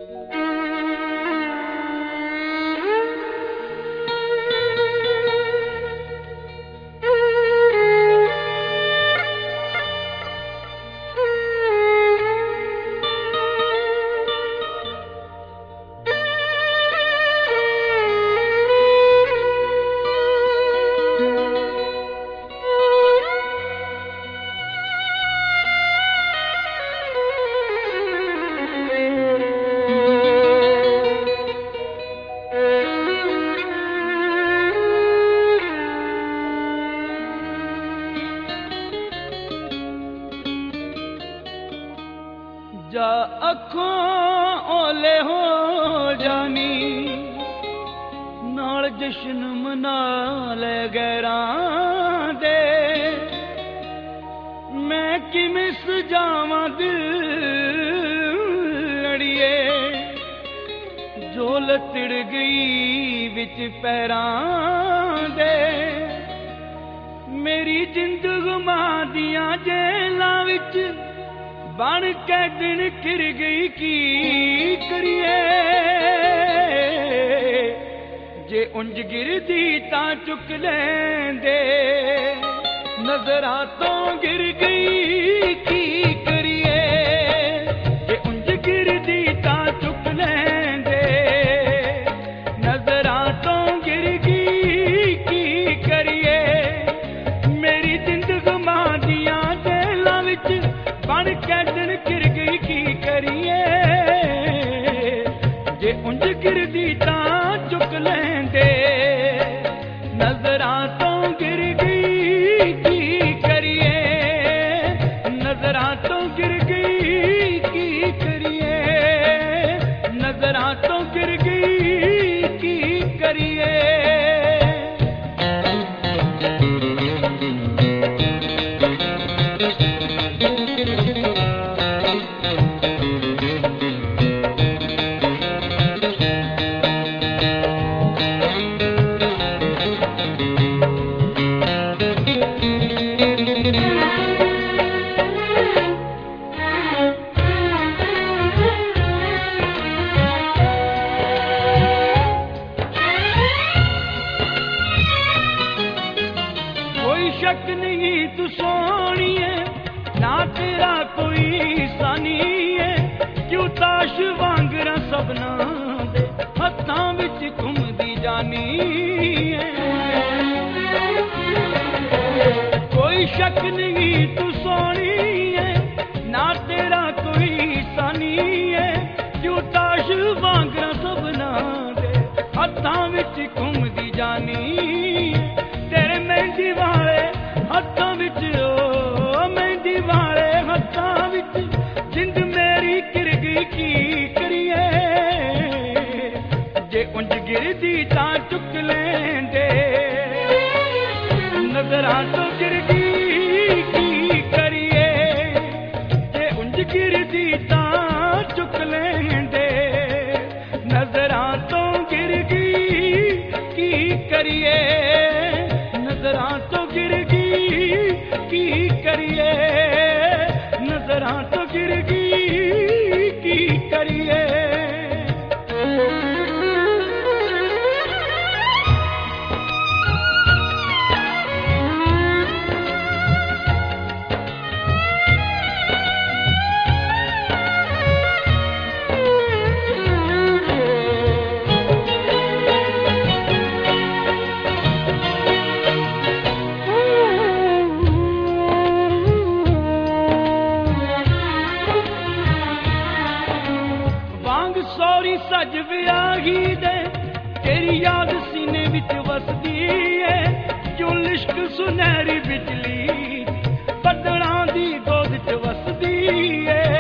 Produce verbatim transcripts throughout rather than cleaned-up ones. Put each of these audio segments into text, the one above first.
जा अखों ओले हो जानी नाल जश्न मना ले गैरां दे मैं किवें सजावां दिल अड़िए झोल तिड़ गई विच पैरां दे मेरी जिंद गुमा दियां जेलां विच बन के दिन घिर गई की करिए जे उंज गिरदी तां चुक लेंदे नजरां तो गिर गई की करिए जे उंज गिरदी तां चुक लेंदे नजरां तो गिर गई की करिए मेरी जिंद गुमा दियां जेलां विच बन के दिन गिर गई की करिए जे उंज गिरदी तां चुक लेंदे नजरां तो गिर गई की करिए नजरां तो गिर गई की करिए नजरां तो गिर गई की करिए शक नहीं तू सोनी है ना तेरा कोई सानी है क्यों ताश वांगरा सबना दे हत्थां विच घुमदी जानी है कोई शक नहीं तू सोनी है ना तेरा कोई सानी है क्यों ताश वांगरा सबना दे हत्थां विच घुमदी जानी तेरे मेहंदी वाले हत्थां विच ओ मेहंदी वाले हत्थां विच जिंद मेरी गिर गई की करिए जे उंज गिरदी तां चुक लेंदे नजरां तो गिर गई की करिए जे उंज गिरदी तां चुक लेंदे नजरां तो गिर गई की करिए नजरां तो गिर गई की करिए नजरां तो गिर गई की करिए सज वियाही दे तेरी याद सीने विच वसदी है क्यों लिश्क सुनहरी बिजली बदलां दी गोद च वसदी है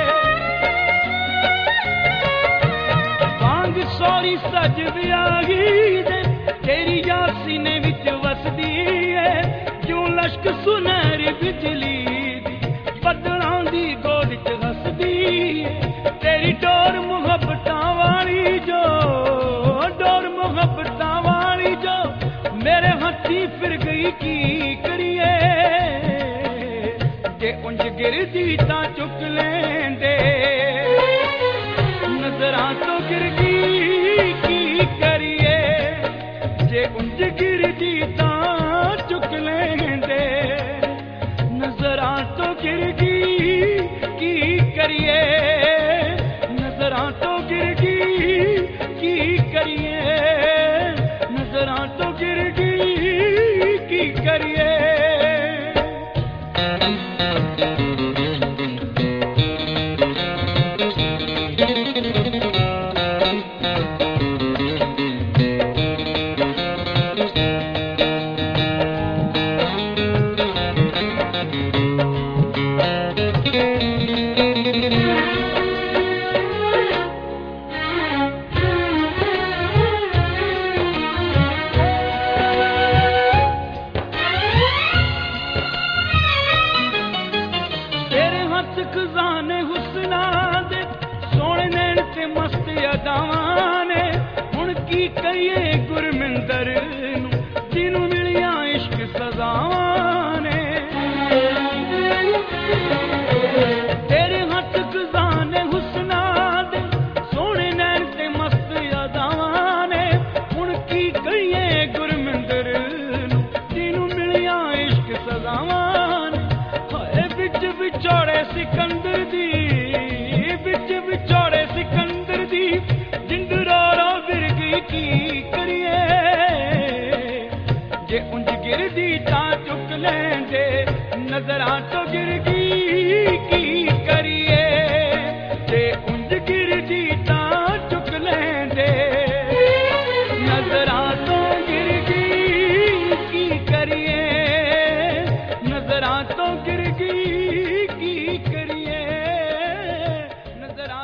वांग सौरी सज वियाही दे तेरी याद सीने विच वसदी है क्यों लिश्क सुनहरी बिजली बदलां दी गोद च वसदी है तेरी डोर मुहब्बतां वाली जो डोर मुहब्बतां वाली जो मेरे हथी फिर गई की करिए जे उंज गिरदी तां चुक लेंदे नजरां तो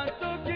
तो